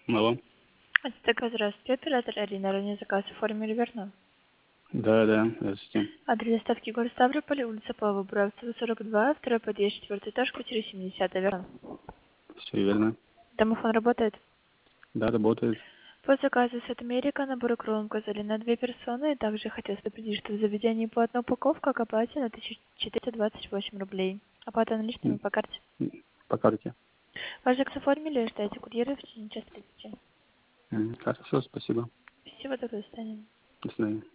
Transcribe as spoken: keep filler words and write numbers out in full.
Алло. Так, здравствуйте, оператор Арина. Ранее заказ оформили, верно? Да, да, здравствуйте. Адрес доставки город Ставрополь, улица Павла Буравцева, сорок два, второй подъезд, четвертый этаж, квартира семьдесят, верно? Все верно. Домофон работает? Да, работает. По заказу с Америка набор икру указали на две персоны. И также хотелось предупредить, что в заведении по одной упаковка к оплате на тысяча четыреста двадцать восемь рублей. Оплата наличными М, по карте. м, По карте. Ваш заказ оформили, ждайте курьера в течение часа тридцати. М, Хорошо, спасибо. Всего доброго, до свидания. До свидания.